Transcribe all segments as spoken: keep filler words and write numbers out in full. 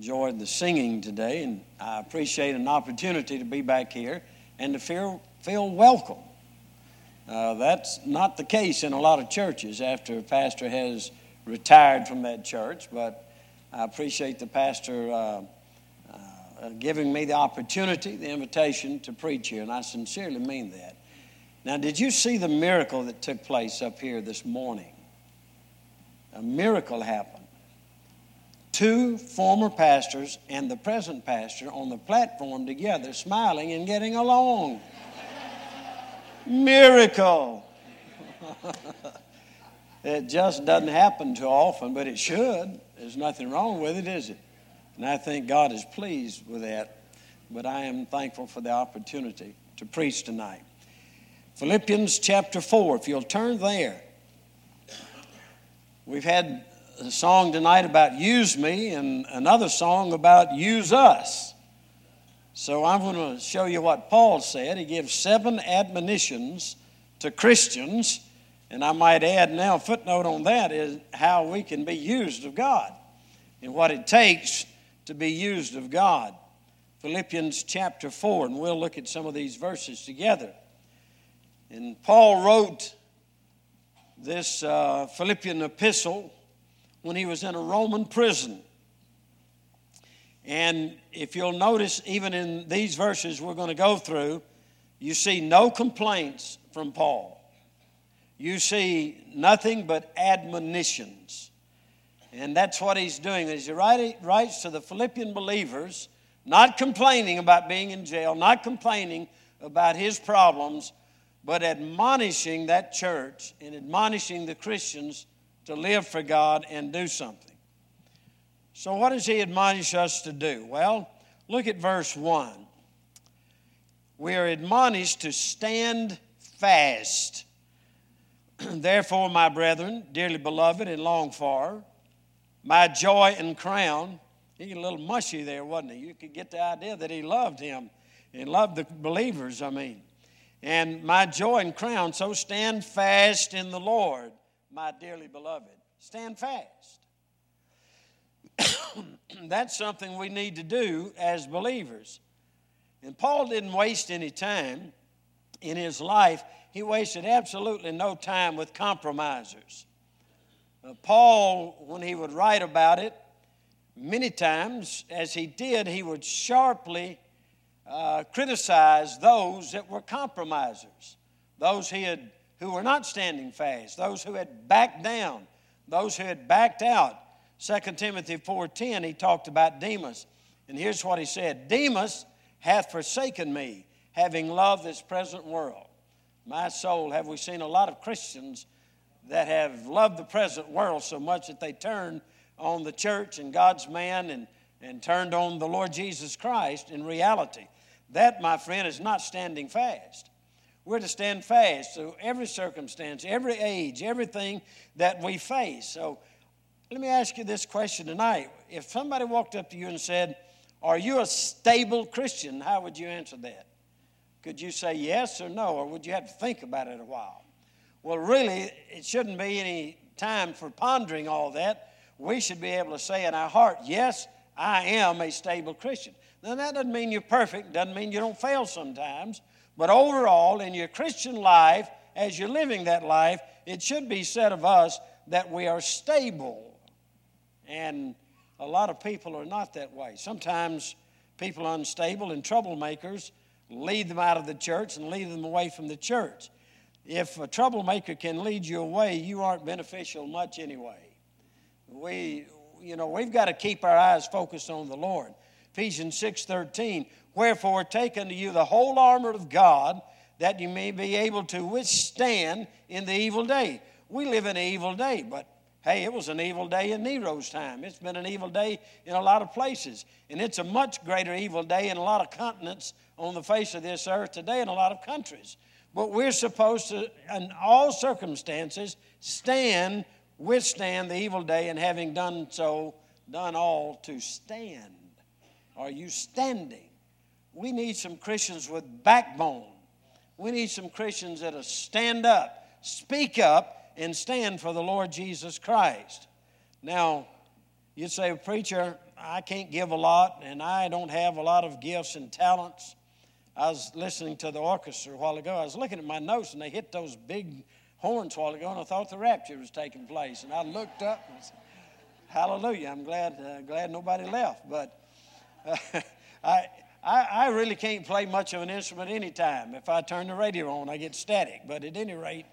enjoyed the singing today, and I appreciate an opportunity to be back here and to feel, feel welcome. Uh, that's not the case in a lot of churches after a pastor has retired from that church, but I appreciate the pastor uh, uh, giving me the opportunity, the invitation to preach here, and I sincerely mean that. Now, did you see the miracle that took place up here this morning? A miracle happened. Two former pastors and the present pastor on the platform together, smiling and getting along. Miracle. It just doesn't happen too often, but it should. There's nothing wrong with it, is it? And I think God is pleased with that. But I am thankful for the opportunity to preach tonight. Philippians chapter four, if you'll turn there. We've had a song tonight about use me and another song about use us. So I'm going to show you what Paul said. He gives seven admonitions to Christians. And I might add now, a footnote on that is how we can be used of God and what it takes to be used of God. Philippians chapter four, and we'll look at some of these verses together. And Paul wrote this uh, Philippian epistle when he was in a Roman prison. And if you'll notice, even in these verses we're going to go through, you see no complaints from Paul. You see nothing but admonitions. And that's what he's doing. As he writes to the Philippian believers, not complaining about being in jail, not complaining about his problems, but admonishing that church and admonishing the Christians to live for God and do something. So what does he admonish us to do? Well, look at verse one. We are admonished to stand fast. Therefore, my brethren, dearly beloved and longed for, my joy and crown. He got a little mushy there, wasn't he? You could get the idea that he loved him and loved the believers, I mean. And my joy and crown, so stand fast in the Lord, my dearly beloved. Stand fast. That's something we need to do as believers. And Paul didn't waste any time in his life. He wasted absolutely no time with compromisers. Uh, Paul, when he would write about it, many times, as he did, he would sharply uh, criticize those that were compromisers, those he had, who were not standing fast, those who had backed down, those who had backed out. Second Timothy four ten, he talked about Demas. And here's what he said: Demas hath forsaken me, having loved this present world. My soul, have we seen a lot of Christians that have loved the present world so much that they turned on the church and God's man and, and turned on the Lord Jesus Christ in reality. That, my friend, is not standing fast. We're to stand fast through every circumstance, every age, everything that we face. So let me ask you this question tonight. If somebody walked up to you and said, are you a stable Christian? How would you answer that? Could you say yes or no, or would you have to think about it a while? Well, really, it shouldn't be any time for pondering all that. We should be able to say in our heart, yes, I am a stable Christian. Now, that doesn't mean you're perfect, doesn't mean you don't fail sometimes, but overall, in your Christian life, as you're living that life, it should be said of us that we are stable. And a lot of people are not that way. Sometimes people are unstable and troublemakers lead them out of the church and lead them away from the church. If a troublemaker can lead you away, you aren't beneficial much anyway. We, you know, we've got to keep our eyes focused on the Lord. Ephesians six thirteen, wherefore take unto you the whole armor of God, that you may be able to withstand in the evil day. We live in an evil day, but hey, it was an evil day in Nero's time. It's been an evil day in a lot of places. And it's a much greater evil day in a lot of continents on the face of this earth today in a lot of countries. But we're supposed to, in all circumstances, stand, withstand the evil day, and having done so, done all to stand. Are you standing? We need some Christians with backbone. We need some Christians that'll stand up, speak up, and stand for the Lord Jesus Christ. Now, you say, preacher, I can't give a lot, and I don't have a lot of gifts and talents. I was listening to the orchestra a while ago. I was looking at my notes, and they hit those big horns a while ago, and I thought the rapture was taking place. And I looked up and said, hallelujah, I'm glad uh, glad nobody left. But uh, I, I I really can't play much of an instrument anytime. If I turn the radio on, I get static. But at any rate,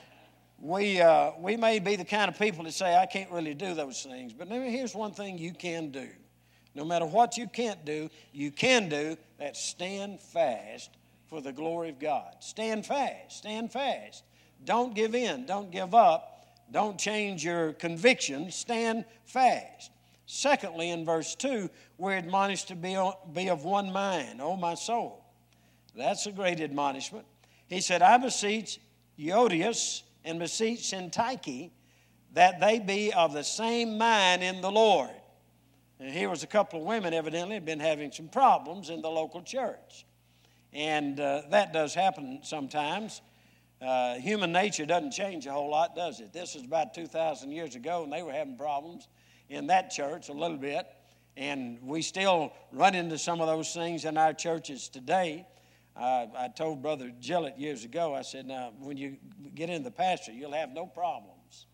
we uh, we may be the kind of people that say, I can't really do those things. But here's one thing you can do. No matter what you can't do, you can do, that's stand fast for the glory of God. Stand fast, stand fast. Don't give in, don't give up, don't change your conviction, stand fast. Secondly, in verse two, we're admonished to be, be of one mind, O my soul. That's a great admonishment. He said, I beseech Euodias and beseech Syntyche that they be of the same mind in the Lord. And here was a couple of women evidently had been having some problems in the local church. And uh, that does happen sometimes. Uh, human nature doesn't change a whole lot, does it? This was about two thousand years ago, and they were having problems in that church a little bit. And we still run into some of those things in our churches today. Uh, I told Brother Gillett years ago, I said, now, when you get in the pasture, you'll have no problems.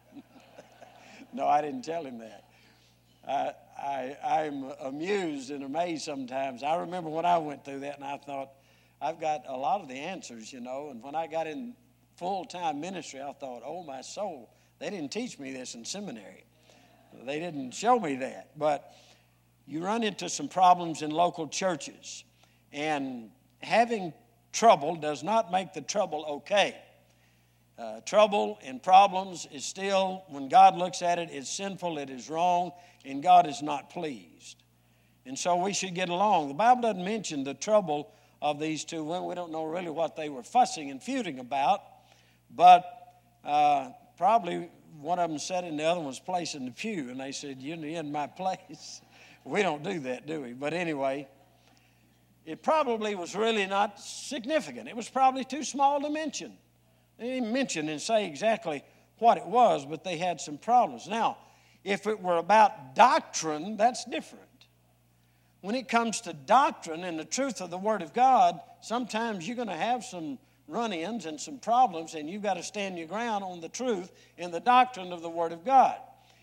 No, I didn't tell him that. I, I, I'm amused and amazed sometimes. I remember when I went through that, and I thought, I've got a lot of the answers, you know. And when I got in full-time ministry, I thought, oh, my soul, they didn't teach me this in seminary. They didn't show me that. But you run into some problems in local churches. And having trouble does not make the trouble okay. Uh, trouble and problems is still, when God looks at it, it's sinful, it is wrong, and God is not pleased. And so we should get along. The Bible doesn't mention the trouble of these two women. We don't know really what they were fussing and feuding about, but uh, probably one of them sat in the other one's place in the pew, and they said, you're in my place. We don't do that, do we? But anyway, it probably was really not significant. It was probably too small to mention. They didn't mention and say exactly what it was, but they had some problems. Now, if it were about doctrine, that's different. When it comes to doctrine and the truth of the Word of God, sometimes you're going to have some run-ins and some problems, and you've got to stand your ground on the truth and the doctrine of the Word of God.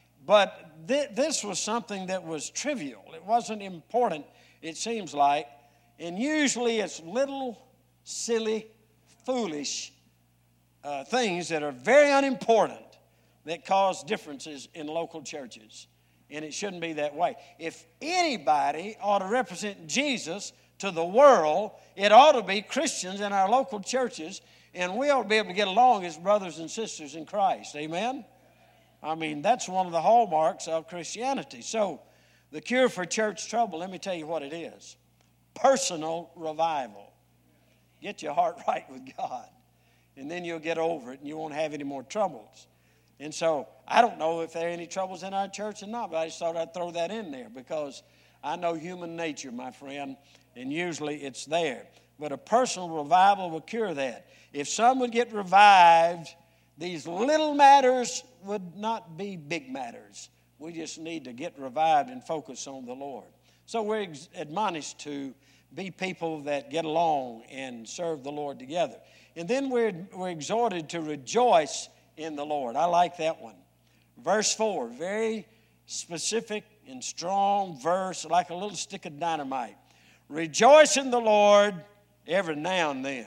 But th- this was something that was trivial. It wasn't important, it seems like. And usually it's little, silly, foolish uh, things that are very unimportant that cause differences in local churches. And it shouldn't be that way. If anybody ought to represent Jesus to the world, it ought to be Christians in our local churches, and we ought to be able to get along as brothers and sisters in Christ. Amen? I mean, that's one of the hallmarks of Christianity. So, the cure for church trouble, let me tell you what it is. Personal revival. Get your heart right with God, and then you'll get over it, and you won't have any more troubles. And so, I don't know if there are any troubles in our church or not, but I just thought I'd throw that in there because I know human nature, my friend, and usually it's there. But a personal revival will cure that. If some would get revived, these little matters would not be big matters. We just need to get revived and focus on the Lord. So we're ex- admonished to be people that get along and serve the Lord together. And then we're, we're exhorted to rejoice in the Lord. I like that one. Verse four, very specific and strong verse, like a little stick of dynamite. Rejoice in the Lord every now and then.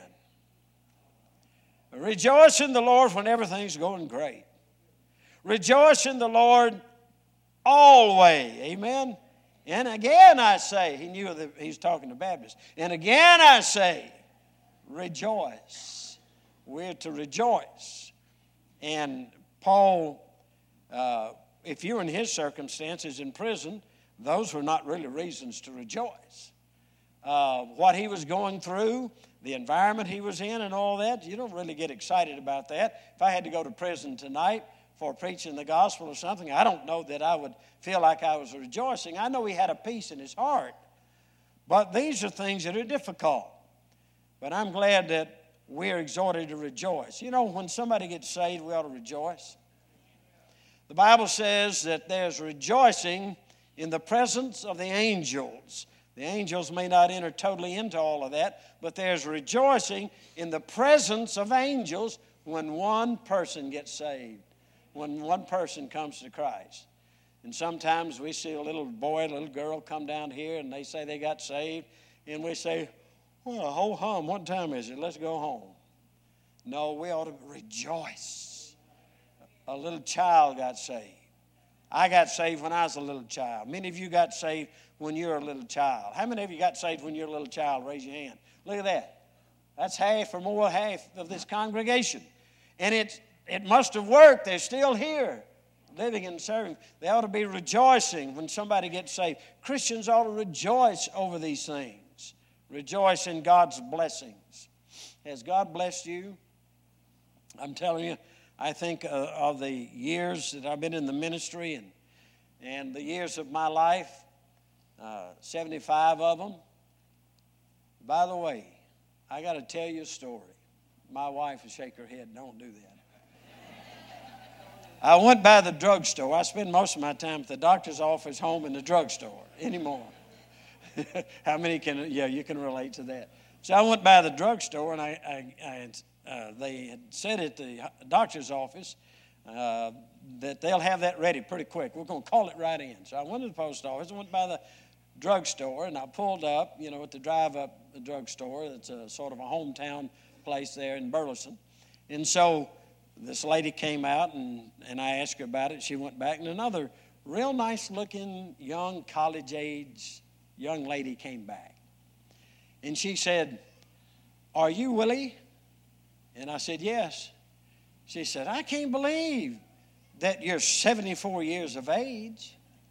Rejoice in the Lord when everything's going great. Rejoice in the Lord always. Amen. And again I say, he knew that he's talking to Baptists. And again I say, rejoice. We're to rejoice. And Paul, uh, if you were in his circumstances in prison, those were not really reasons to rejoice. Uh, what he was going through, the environment he was in and all that, you don't really get excited about that. If I had to go to prison tonight for preaching the gospel or something, I don't know that I would feel like I was rejoicing. I know he had a peace in his heart. But these are things that are difficult. But I'm glad that we're exhorted to rejoice. You know, when somebody gets saved, we ought to rejoice. The Bible says that there's rejoicing in the presence of the angels. The angels may not enter totally into all of that, but there's rejoicing in the presence of angels when one person gets saved, when one person comes to Christ. And sometimes we see a little boy, a little girl come down here, and they say they got saved, and we say, well, ho hum, what time is it? Let's go home. No, we ought to rejoice. A little child got saved. I got saved when I was a little child. Many of you got saved when you were a little child. How many of you got saved when you were a little child? Raise your hand. Look at that. That's half or more half of this congregation. And it, it must have worked. They're still here, living and serving. They ought to be rejoicing when somebody gets saved. Christians ought to rejoice over these things. Rejoice in God's blessings. Has God blessed you? I'm telling you, I think uh, of the years that I've been in the ministry and, and the years of my life, uh, seventy-five of them. By the way, I got to tell you a story. My wife will shake her head, don't do that. I went by the drugstore. I spend most of my time at the doctor's office, home, and the drugstore anymore. How many can, yeah, you can relate to that. So I went by the drugstore, and I, I, I uh, they had said at the doctor's office uh, that they'll have that ready pretty quick. We're going to call it right in. So I went to the post office, I went by the drugstore, and I pulled up, you know, at the drive-up drugstore. It's a sort of a hometown place there in Burleson. And so this lady came out, and, and I asked her about it. She went back, and another real nice-looking, young, college-age young lady came back. And she said, "Are you Willie?" And I said, "Yes." She said, "I can't believe that you're seventy-four years of age."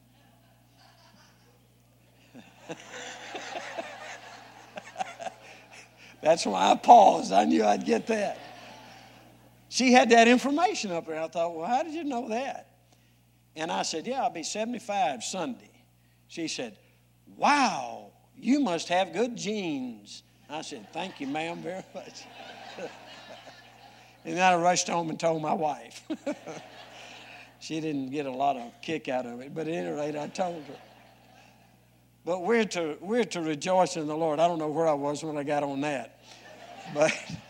That's why I paused. I knew I'd get that. She had that information up there. I thought, well, how did you know that? And I said, "Yeah, I'll be seventy-five Sunday." She said, "Wow, you must have good genes." I said, "Thank you, ma'am, very much." And then I rushed home and told my wife. She didn't get a lot of kick out of it, but at any rate, I told her. But we're to, we're to rejoice in the Lord. I don't know where I was when I got on that. But,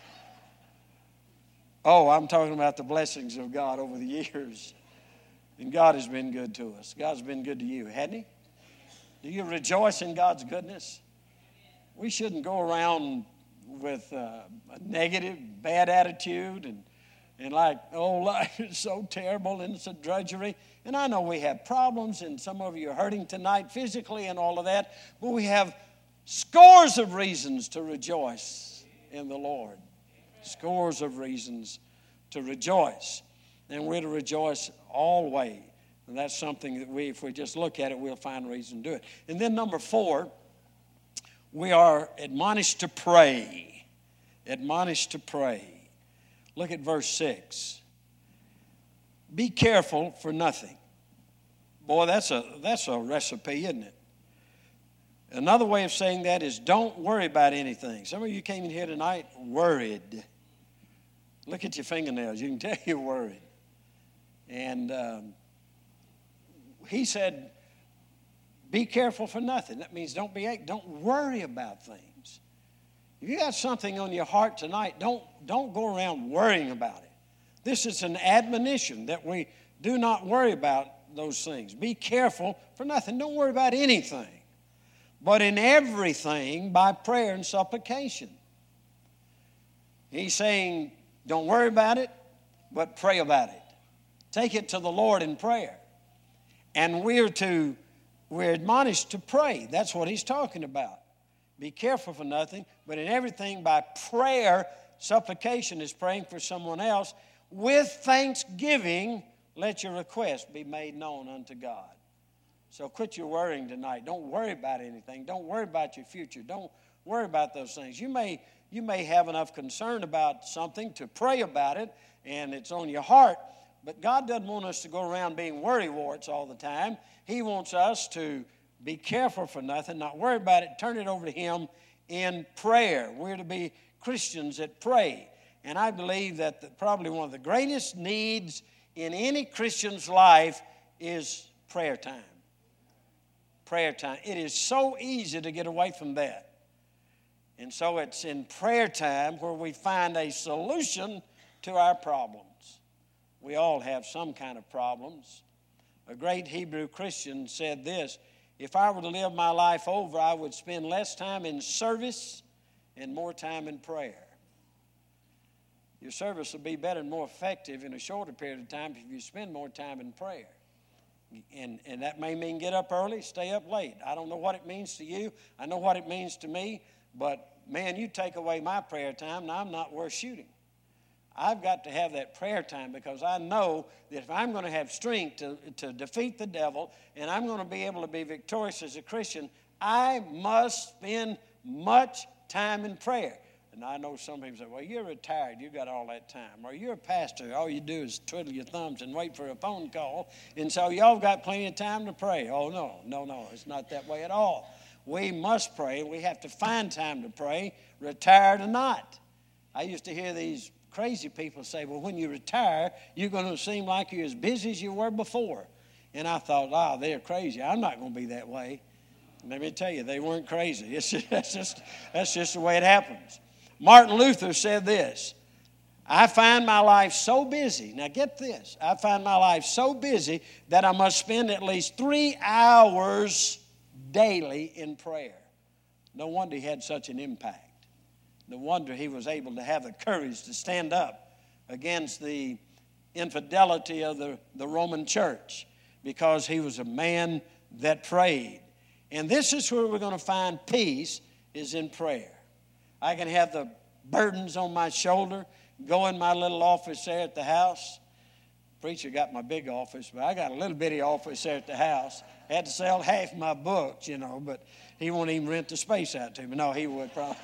oh, I'm talking about the blessings of God over the years. And God has been good to us. God's been good to you, hasn't he? Do you rejoice in God's goodness? We shouldn't go around with uh, a negative, bad attitude and, and like, oh, life is so terrible and it's a drudgery. And I know we have problems, and some of you are hurting tonight physically and all of that, but we have scores of reasons to rejoice in the Lord. Scores of reasons to rejoice. And we're to rejoice always. And that's something that we, if we just look at it, we'll find a reason to do it. And then number four, we are admonished to pray. Admonished to pray. Look at verse six. Be careful for nothing. Boy, that's a that's a recipe, isn't it? Another way of saying that is don't worry about anything. Some of you came in here tonight worried. Look at your fingernails. You can tell you're worried. And um, he said, be careful for nothing. That means don't be don't worry about things. If you got something on your heart tonight, don't don't go around worrying about it. This is an admonition that we do not worry about those things. Be careful for nothing. Don't worry about anything. But in everything, by prayer and supplication. He's saying, don't worry about it, but pray about it. Take it to the Lord in prayer. And we're to, we're admonished to pray. That's what he's talking about. Be careful for nothing, but in everything, by prayer, supplication is praying for someone else. With thanksgiving, let your request be made known unto God. So quit your worrying tonight. Don't worry about anything. Don't worry about your future. Don't worry about those things. You may, you may have enough concern about something to pray about it, and it's on your heart, but God doesn't want us to go around being worrywarts all the time. He wants us to be careful for nothing, not worry about it, turn it over to him in prayer. We're to be Christians that pray. And I believe that the, probably one of the greatest needs in any Christian's life is prayer time. prayer time. It is so easy to get away from that. And so it's in prayer time where we find a solution to our problems. We all have some kind of problems. A great Hebrew Christian said this: if I were to live my life over, I would spend less time in service and more time in prayer. Your service will be better and more effective in a shorter period of time if you spend more time in prayer. And, and that may mean get up early, stay up late. I don't know what it means to you. I know what it means to me. But, man, you take away my prayer time, now I'm not worth shooting. I've got to have that prayer time because I know that if I'm going to have strength to, to defeat the devil and I'm going to be able to be victorious as a Christian, I must spend much time in prayer. And I know some people say, well, you're retired, you got all that time. Or you're a pastor, all you do is twiddle your thumbs and wait for a phone call. And so y'all got plenty of time to pray. Oh, no, no, no, it's not that way at all. We must pray. We have to find time to pray, retired or not. I used to hear these crazy people say, well, when you retire, you're going to seem like you're as busy as you were before. And I thought, oh, they're crazy. I'm not going to be that way. Let me tell you, they weren't crazy. It's just, that's, just, that's just the way it happens. Martin Luther said this: I find my life so busy. Now get this. I find my life so busy that I must spend at least three hours daily in prayer. No wonder he had such an impact. No wonder he was able to have the courage to stand up against the infidelity of the, the Roman church, because he was a man that prayed. And this is where we're going to find peace, is in prayer. I can have the burdens on my shoulder, go in my little office there at the house. Preacher got my big office, but I got a little bitty office there at the house. I had to sell half my books, you know, but he won't even rent the space out to me. No, he would probably.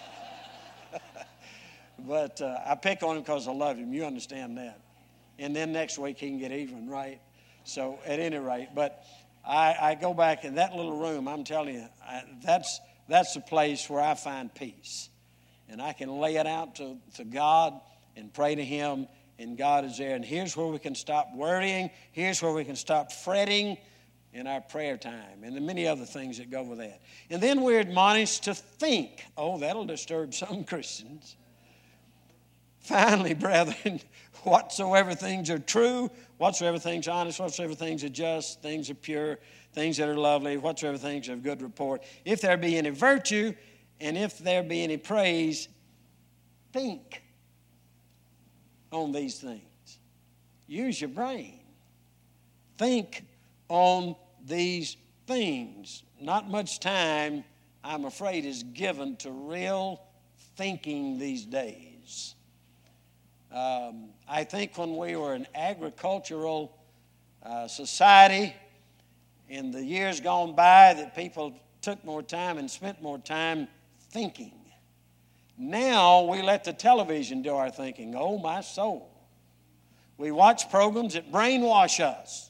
But uh, I pick on him because I love him. You understand that. And then next week he can get even, right? So at any rate, but I, I go back in that little room. I'm telling you, I, that's that's the place where I find peace. And I can lay it out to, to God and pray to Him, and God is there. And here's where we can stop worrying. Here's where we can stop fretting in our prayer time, and the many other things that go with that. And then we're admonished to think. Oh, that'll disturb some Christians. Finally, brethren, whatsoever things are true, whatsoever things are honest, whatsoever things are just, things are pure, things that are lovely, whatsoever things are of good report, if there be any virtue, and if there be any praise, think on these things. Use your brain. Think on these things. Not much time, I'm afraid, is given to real thinking these days. Um, I think when we were an agricultural uh, society, in the years gone by, that people took more time and spent more time thinking. Now we let the television do our thinking. Oh, my soul. We watch programs that brainwash us.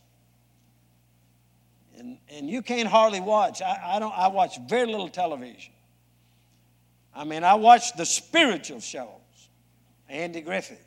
And, and you can't hardly watch. I, I don't. I watch very little television. I mean, I watch the spiritual shows. Andy Griffith.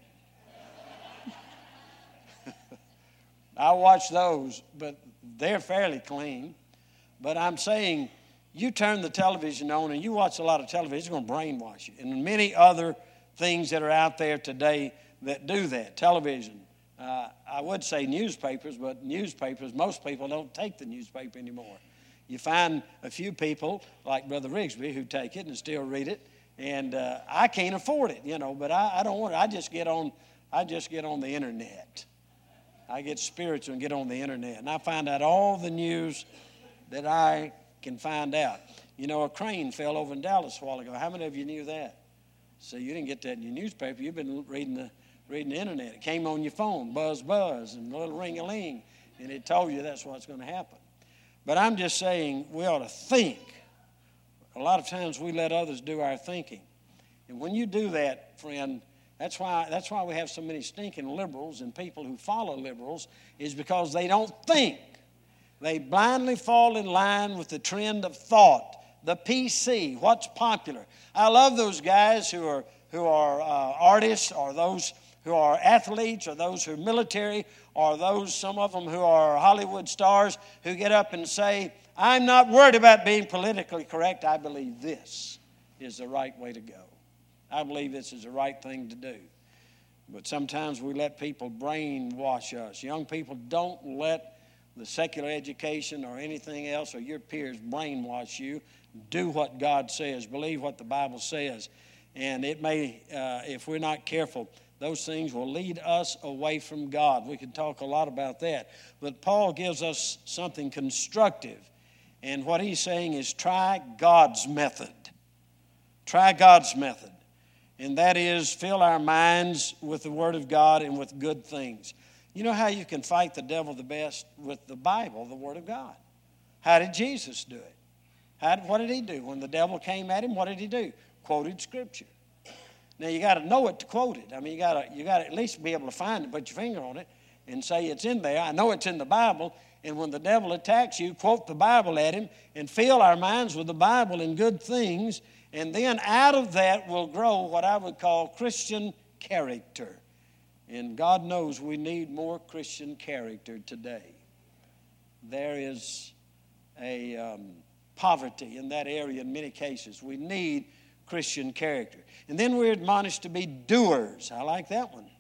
I watch those, but they're fairly clean. But I'm saying, you turn the television on and you watch a lot of television, it's going to brainwash you. And many other things that are out there today that do that. Television. Uh, I would say newspapers, but newspapers, most people don't take the newspaper anymore. You find a few people, like Brother Rigsby, who take it and still read it. And uh, I can't afford it, you know, but I, I don't want it. I just get on, I just get on the internet. I get spiritual and get on the internet. And I find out all the news that I can find out. You know, a crane fell over in Dallas a while ago. How many of you knew that? So you didn't get that in your newspaper. You've been reading the reading the internet. It came on your phone, buzz, buzz, and a little ring-a-ling, and it told you that's what's going to happen. But I'm just saying we ought to think. A lot of times we let others do our thinking. And when you do that, friend, that's why that's why we have so many stinking liberals and people who follow liberals, is because they don't think. They blindly fall in line with the trend of thought, the P C, what's popular. I love those guys who are who are uh, artists, or those who are athletes, or those who are military, or those, some of them who are Hollywood stars, who get up and say, I'm not worried about being politically correct. I believe this is the right way to go. I believe this is the right thing to do. But sometimes we let people brainwash us. Young people, don't let the secular education or anything else or your peers brainwash you. Do what God says. Believe what the Bible says. And it may, uh, if we're not careful, those things will lead us away from God. We could talk a lot about that. But Paul gives us something constructive. And what he's saying is try God's method. Try God's method. And that is fill our minds with the Word of God and with good things. You know how you can fight the devil the best? With the Bible, the Word of God. How did Jesus do it? How, what did he do? When the devil came at him, what did he do? Quoted Scripture. Now, you got to know it to quote it. I mean, you got to you got to at least be able to find it, put your finger on it, and say it's in there. I know it's in the Bible. And when the devil attacks you, quote the Bible at him and fill our minds with the Bible and good things. And then out of that will grow what I would call Christian character. And God knows we need more Christian character today. There is a um, poverty in that area in many cases. We need Christian character. And then we're admonished to be doers. I like that one.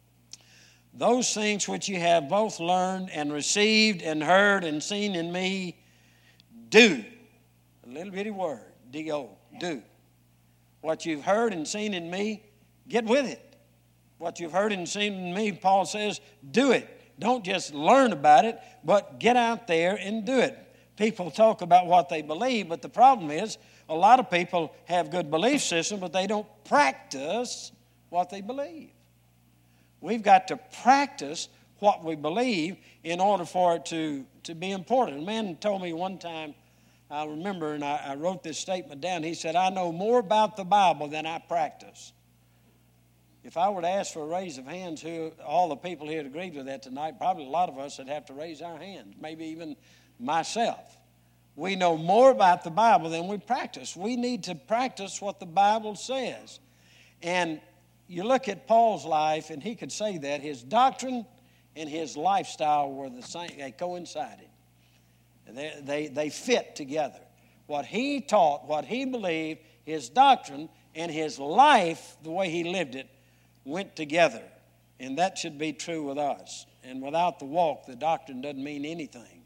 Those things which you have both learned and received and heard and seen in me, do. A little bitty word, D O, do. What you've heard and seen in me, get with it. What you've heard and seen in me, Paul says, do it. Don't just learn about it, but get out there and do it. People talk about what they believe, but the problem is a lot of people have good belief system, but they don't practice what they believe. We've got to practice what we believe in order for it to, to be important. A man told me one time, I remember, and I, I wrote this statement down. He said, I know more about the Bible than I practice. If I were to ask for a raise of hands, who all the people here would agree with that tonight, probably a lot of us would have to raise our hands, maybe even myself. We know more about the Bible than we practice. We need to practice what the Bible says. And you look at Paul's life, and he could say that. His doctrine and his lifestyle were the same. They coincided. They, they, they fit together. What he taught, what he believed, his doctrine, and his life, the way he lived it, went together. And that should be true with us. And without the walk, the doctrine doesn't mean anything.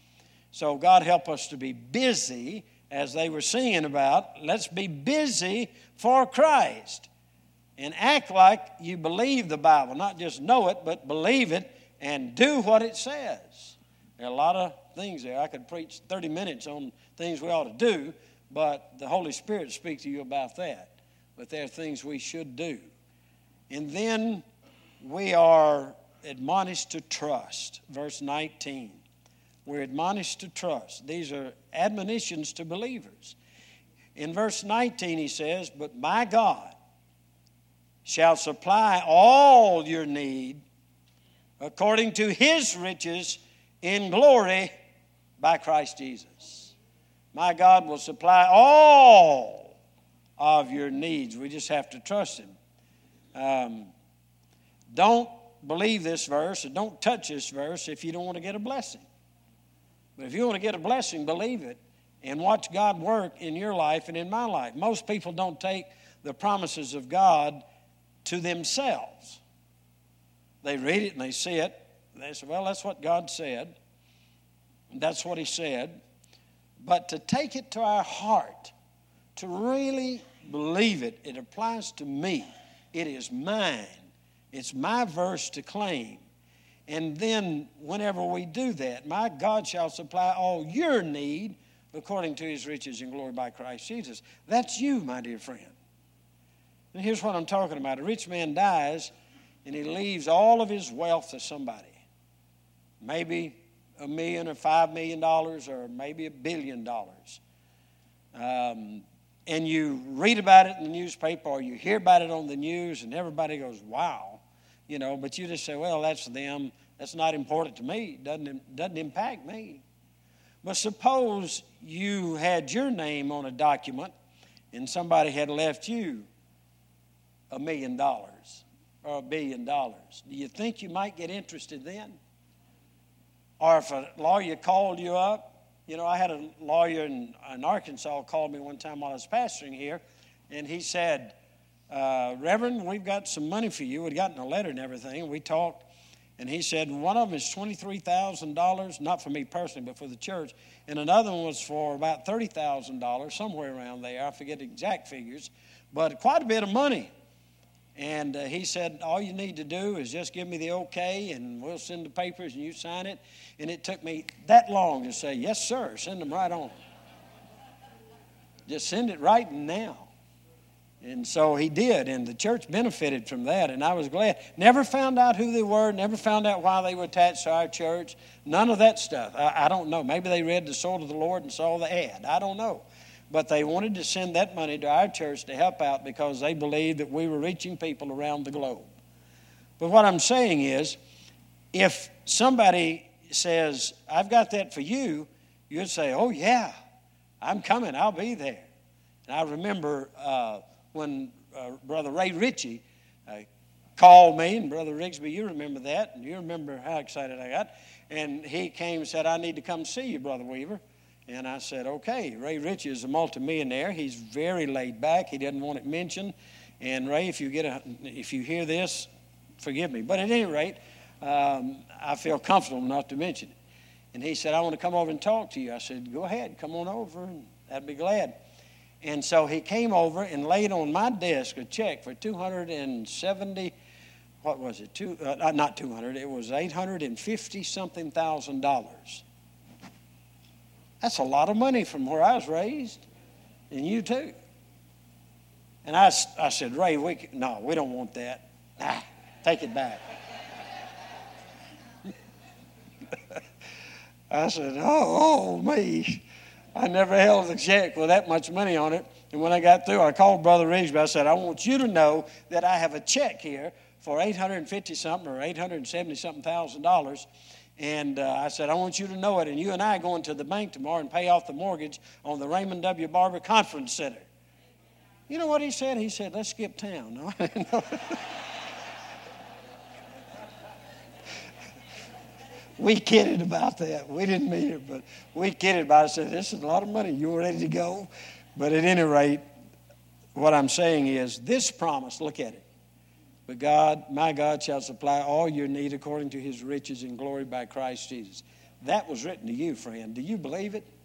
So God help us to be busy, as they were singing about. Let's be busy for Christ. And act like you believe the Bible. Not just know it, but believe it and do what it says. There are a lot of things there. I could preach thirty minutes on things we ought to do, but the Holy Spirit speaks to you about that. But there are things we should do. And then we are admonished to trust. Verse nineteen. We're admonished to trust. These are admonitions to believers. In verse nineteen he says, but my God shall supply all your need according to his riches in glory by Christ Jesus. My God will supply all of your needs. We just have to trust him. Um, don't believe this verse, or don't touch this verse if you don't want to get a blessing. But if you want to get a blessing, believe it and watch God work in your life and in my life. Most people don't take the promises of God to themselves. They read it and they see it. And they say, well, that's what God said. And that's what he said. But to take it to our heart, to really believe it, it applies to me. It is mine. It's my verse to claim. And then whenever we do that, my God shall supply all your need according to his riches and glory by Christ Jesus. That's you, my dear friend. And here's what I'm talking about. A rich man dies and he leaves all of his wealth to somebody. Maybe a million or five million dollars or maybe a billion dollars. Um, and you read about it in the newspaper or you hear about it on the news and everybody goes, wow. You know, but you just say, well, that's them. That's not important to me. It doesn't, doesn't impact me. But suppose you had your name on a document and somebody had left you a million dollars or a billion dollars. Do you think you might get interested then? Or if a lawyer called you up You know, I had a lawyer in, in Arkansas called me one time while I was pastoring here, and he said, uh, Reverend, we've got some money for you. We'd gotten a letter and everything, and we talked, and he said, one of them is twenty-three thousand dollars, not for me personally, but for the church, and another one was for about thirty thousand dollars, somewhere around there. I forget the exact figures, but quite a bit of money. And uh, he said, all you need to do is just give me the okay, and we'll send the papers, and you sign it. And it took me that long to say, yes, sir, send them right on. Just send it right now. And so he did, and the church benefited from that, and I was glad. Never found out who they were, never found out why they were attached to our church, none of that stuff. I, I don't know. Maybe they read the Sword of the Lord and saw the ad. I don't know. But they wanted to send that money to our church to help out because they believed that we were reaching people around the globe. But what I'm saying is, if somebody says, I've got that for you, you'd say, oh, yeah, I'm coming. I'll be there. And I remember uh, when uh, Brother Ray Ritchie uh, called me, and Brother Rigsby, you remember that, and you remember how excited I got. And he came and said, I need to come see you, Brother Weaver. And I said, okay. Ray Ritchie is a multimillionaire. He's very laid back. He doesn't want it mentioned. And Ray, if you get a, if you hear this, forgive me. But at any rate, um, I feel comfortable not to mention it. And he said, I want to come over and talk to you. I said, go ahead, come on over, and I'd be glad. And so he came over and laid on my desk a check for two hundred seventy, what was it? Two, uh, not two hundred, it was eight hundred fifty something thousand dollars. That's a lot of money from where I was raised, and you too. And I, I said, Ray, we can, no, we don't want that. Ah, take it back. I said, oh, oh, me. I never held a check with that much money on it. And when I got through, I called Brother Rigsby. I said, I want you to know that I have a check here for eight hundred fifty something or eight hundred seventy something thousand dollars. And uh, I said, I want you to know it. And you and I are going to the bank tomorrow and pay off the mortgage on the Raymond W. Barber Conference Center. You know what he said? He said, let's skip town. No, I didn't know. We kidded about that. We didn't mean it, but we kidded about it. I said, this is a lot of money. You ready to go? But at any rate, what I'm saying is this promise, look at it. But God, my God, shall supply all your need according to his riches and glory by Christ Jesus. That was written to you, friend. Do you believe it?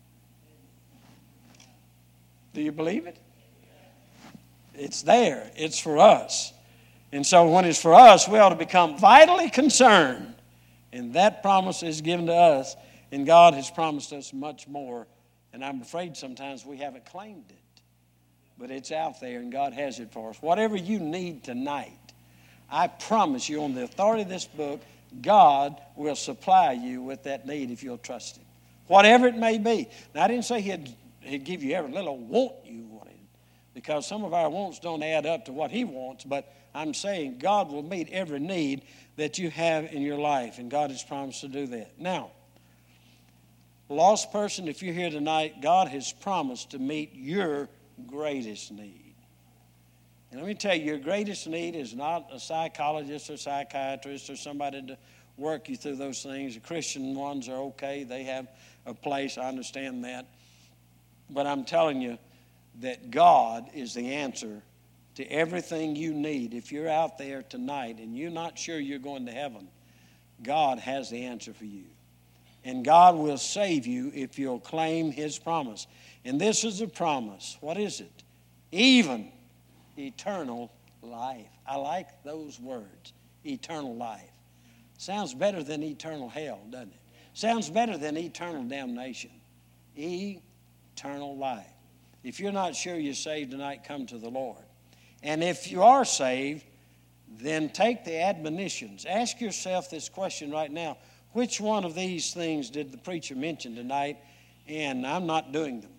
Do you believe it? It's there. It's for us. And so when it's for us, we ought to become vitally concerned. And that promise is given to us. And God has promised us much more. And I'm afraid sometimes we haven't claimed it. But it's out there, and God has it for us. Whatever you need tonight, I promise you on the authority of this book, God will supply you with that need if you'll trust him. Whatever it may be. Now, I didn't say he'd, he'd give you every little want you wanted, because some of our wants don't add up to what he wants, but I'm saying God will meet every need that you have in your life, and God has promised to do that. Now, lost person, if you're here tonight, God has promised to meet your greatest need. And let me tell you, your greatest need is not a psychologist or psychiatrist or somebody to work you through those things. The Christian ones are okay. They have a place. I understand that. But I'm telling you that God is the answer to everything you need. If you're out there tonight and you're not sure you're going to heaven, God has the answer for you. And God will save you if you'll claim his promise. And this is a promise. What is it? Even eternal life. I like those words. Eternal life. Sounds better than eternal hell, doesn't it? Sounds better than eternal damnation. Eternal life. If you're not sure you're saved tonight, come to the Lord. And if you are saved, then take the admonitions. Ask yourself this question right now. Which one of these things did the preacher mention tonight? And I'm not doing them.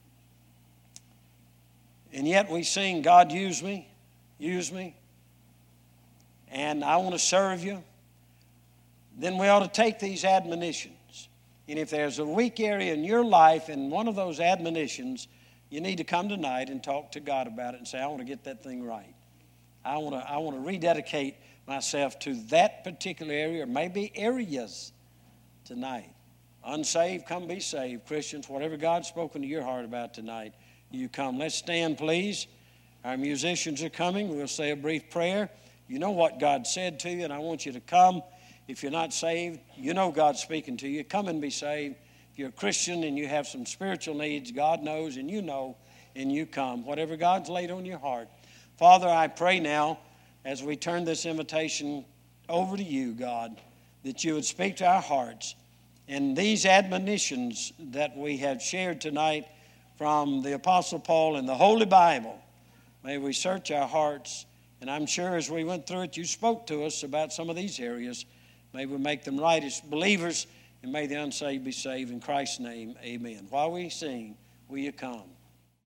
And yet we sing, God, use me, use me, and I want to serve you. Then we ought to take these admonitions. And if there's a weak area in your life and one of those admonitions, you need to come tonight and talk to God about it and say, I want to get that thing right. I want to, I want to rededicate myself to that particular area, or maybe areas tonight. Unsaved, come be saved. Christians, whatever God's spoken to your heart about tonight, you come. Let's stand, please. Our musicians are coming. We'll say a brief prayer. You know what God said to you, and I want you to come. If you're not saved, you know God's speaking to you. Come and be saved. If you're a Christian and you have some spiritual needs, God knows and you know, and you come. Whatever God's laid on your heart. Father, I pray now as we turn this invitation over to you, God, that you would speak to our hearts. And these admonitions that we have shared tonight from the Apostle Paul in the Holy Bible, may we search our hearts. And I'm sure as we went through it, you spoke to us about some of these areas. May we make them right as believers, and may the unsaved be saved. In Christ's name, amen. While we sing, will you come?